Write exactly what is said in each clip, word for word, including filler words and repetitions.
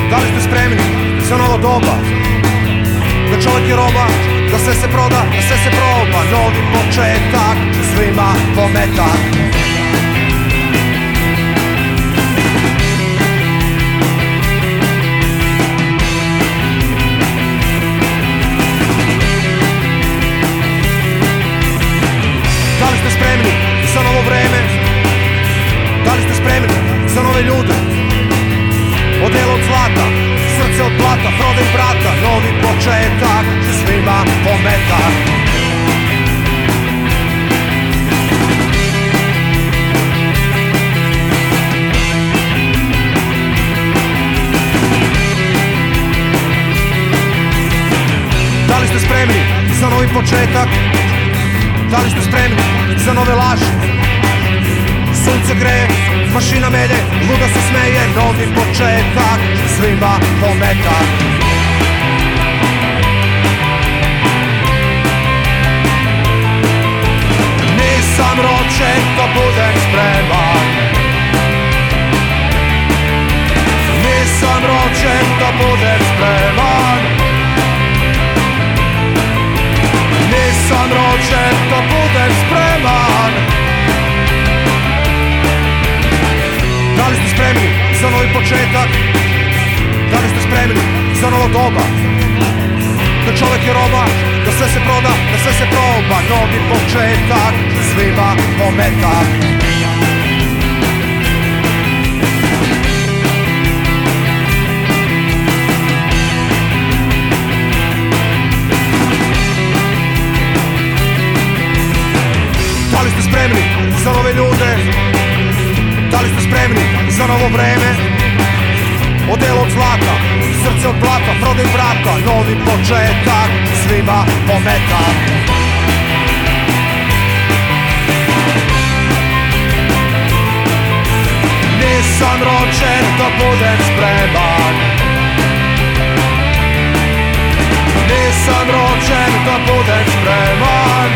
Da li ste spremni za novo doba? Da čovjek je roba, da sve se proda, da sve se proba. Novi početak, svima pometak. Da li ste spremni za novo vreme? Da li ste spremni za nove ljude? Odelo od zlata, srce od plata, prodaj brata. Novi početak, svima pometak. Da li ste spremni za novi početak? Da li ste spremni za nove laži? Sunce greje, mašina melje, luda se smeje. Novi početak, svima pometak. Nisam ročen da budem spreman. Nisam ročen da budem spreman. Nisam ročen da budem spreman. Da li ste spremni za novi početak? Da li ste spremni za novo doba? Da čovjek je roba, da sve se proda, da sve se proba. Novi početak, svima pometak. Da li ste spremni za nove ljude? Da li ste spremni za novo vreme? Odelo od zlata, srce od blata, prodaj vrata. Novi početak, svima pometak. Nisam ročen da budem spreman. Nisam ročen da budem spreman.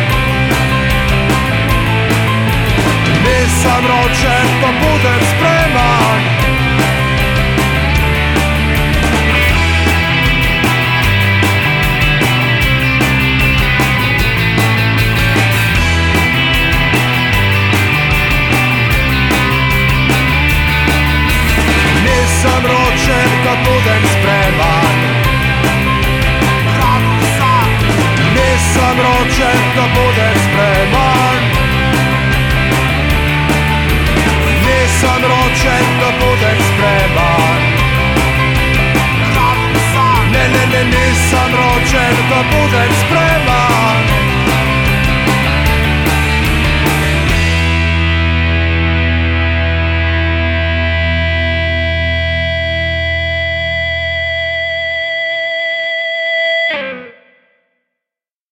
Nisam ročen da budem spreman. Nisam ročen da budem spreman. Nisam ročen da budem